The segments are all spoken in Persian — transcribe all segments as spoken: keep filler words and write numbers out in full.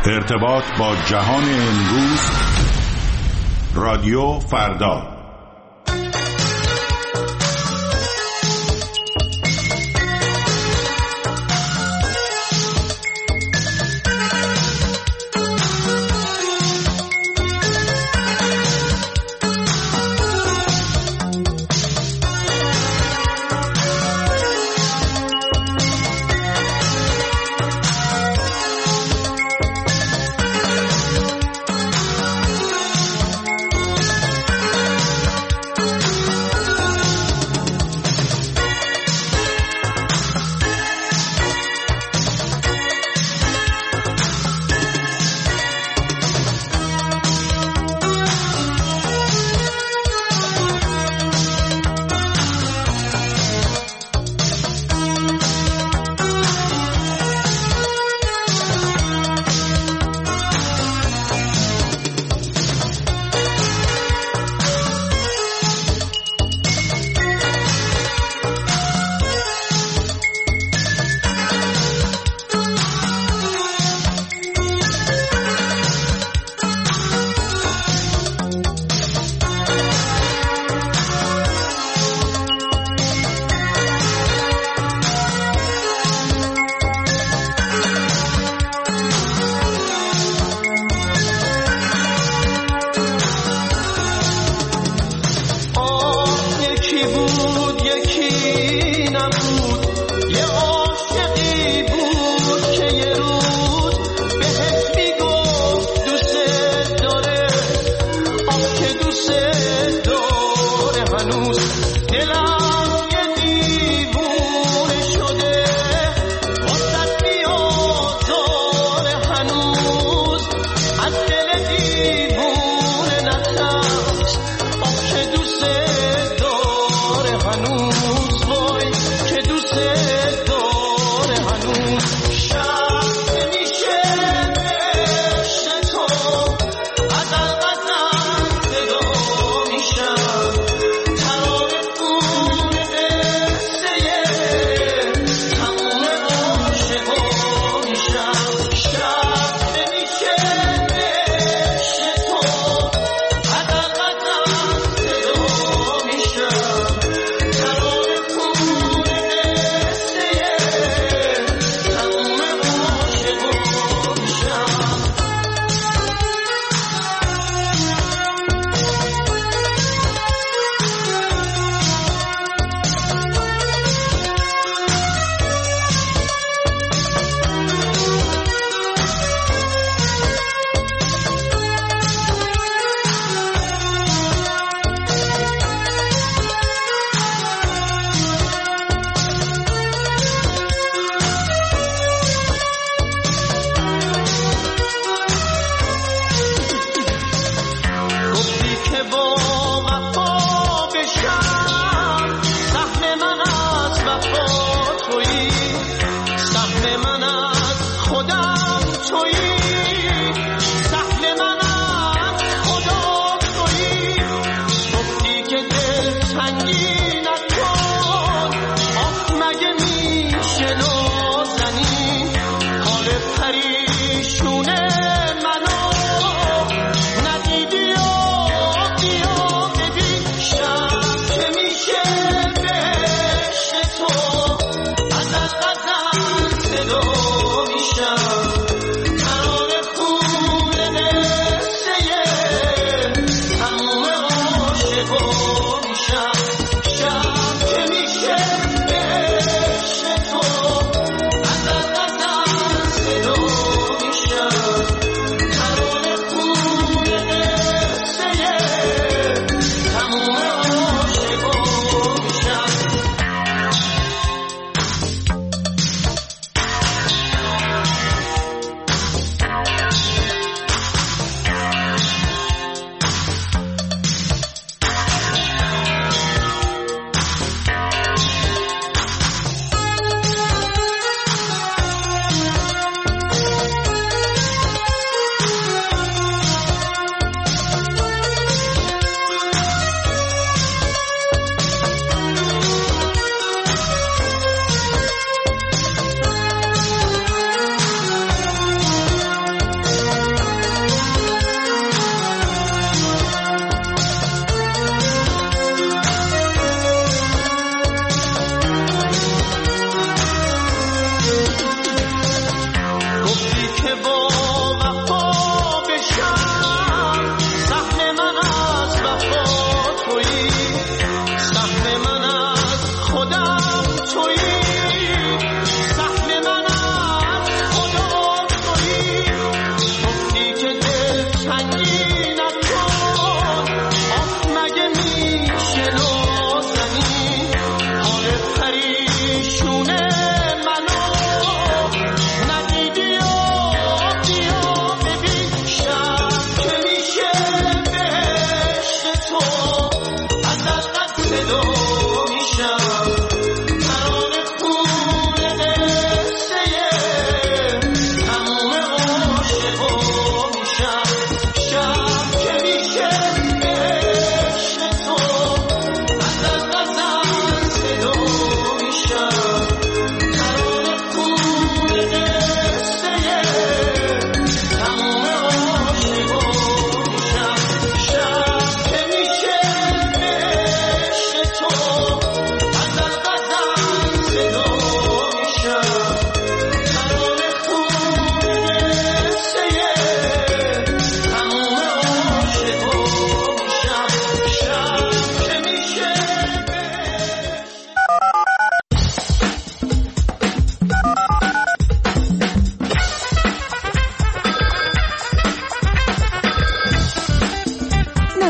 ارتباط با جهان امروز، رادیو فردا.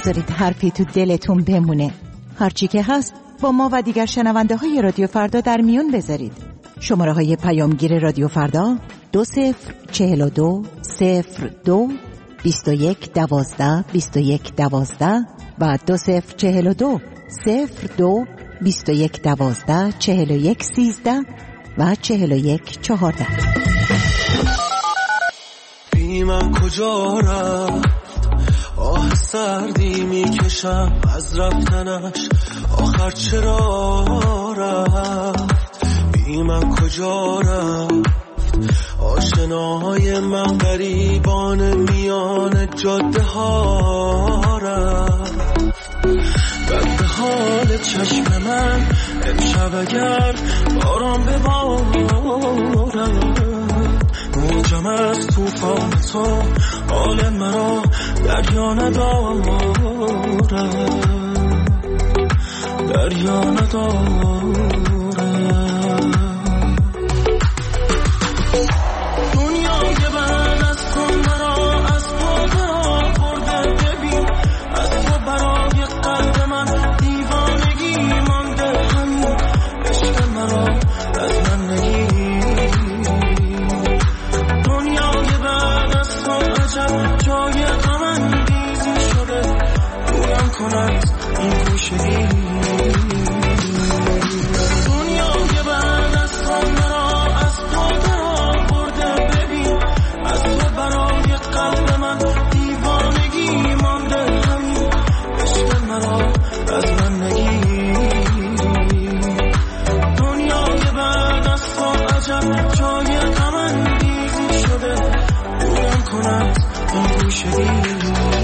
نذارید حرفی تو دلتون بمونه. هرچی که هست با ما و دیگر شنونده های رادیو فردا در میون بذارید. شماره های پیامگیر رادیو فردا دو صفر چهل و دو صفر دو بیست و یک دوازده بیست و یک دوازده و دو صفر چهل و دو صفر دو بیست و یک دوازده چهل و یک سیزده و چهل و یک چهارده. بی من کجا رفت، آه سردی میکشم از رفتنش، آخر چرا رفت، بی من کجا رفت، آشناهای من غریبان میان جاده ها رفت، بد به حال چشم من امشب اگر باران ببارد، موجم از توفان تو حال مرا دریا ندارد، دریا ندارد. دنیای بعد از تو مرا از پا برده، ببین از تو برای قلب من دیوانگی مانده، همین عشق مرا از من نگیر. دنیای بعد از تو عجب جای غم انگیزی شده، دورم کن از این گوشه‌ای. دنیای بعد از تو مرا از پا برده، ببین از تو برای قلب من دیوانگی مانده، همین عشق مرا از من نگیر. دنیای بعد از تو عجب جای غم انگیزی شده، دورم کن از این گوشه‌ای.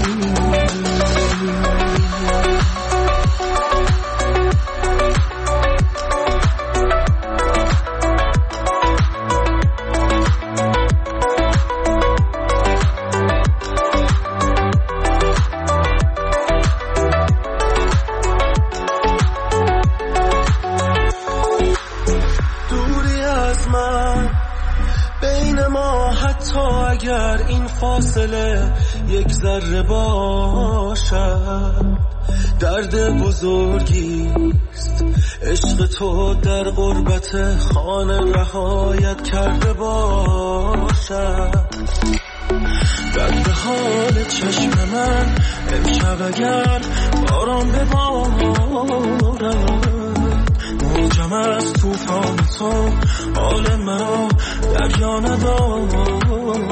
اگر این فاصله یک ذره باشد، درد بزرگیست عشق تو در غربت خانه رهایت کرده باشد، درد حال چشم من امشب اگر باران ببارد، موجم از توفان تو حال مرا دریا ندارد،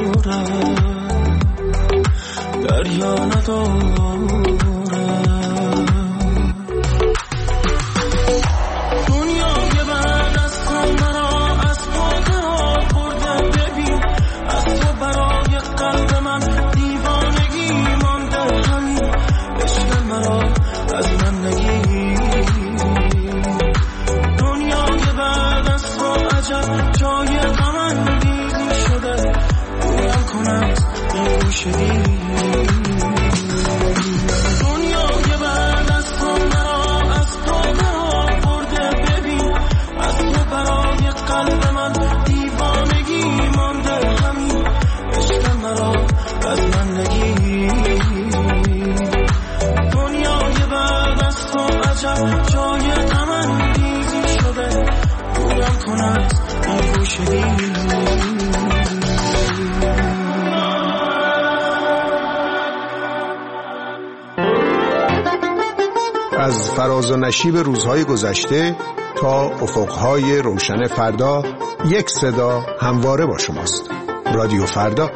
دریا ندارد. دنیای بعد از تو مرا از پا برده، ببین از تو برای قلب من دیوانگی مانده، همین عشق مرا از من نگیر. دنیای بعد از تو عجب جای غم انگیزی شده، دورم کن از این گوشه‌ای. دنیای بعد از تو مرا از پا برده، ببین از تو برای قلب من دیوانگی مانده، همین عشق مرا از من نگیر. دنیای بعد از تو عجب جای غم انگیزی شده، دورم کن از این گوشه‌ای. از فراز و نشیب روزهای گذشته تا افقهای روشن فردا، یک صدا همواره با شماست. رادیو فردا.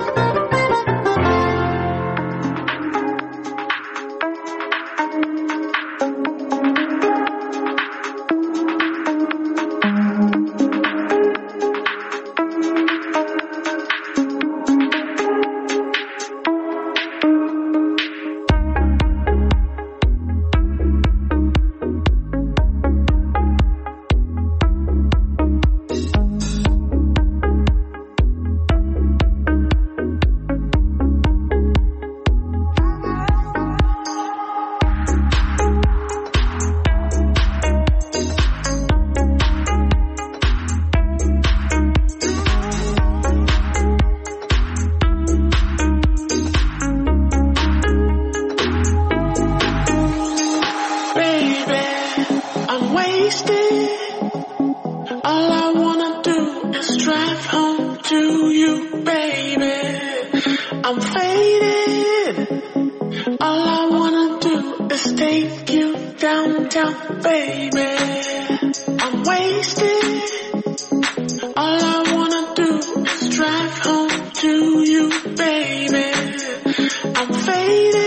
I'm faded. All I wanna do is take you downtown, baby. I'm wasted. All I wanna do is drive home to you, baby. I'm faded.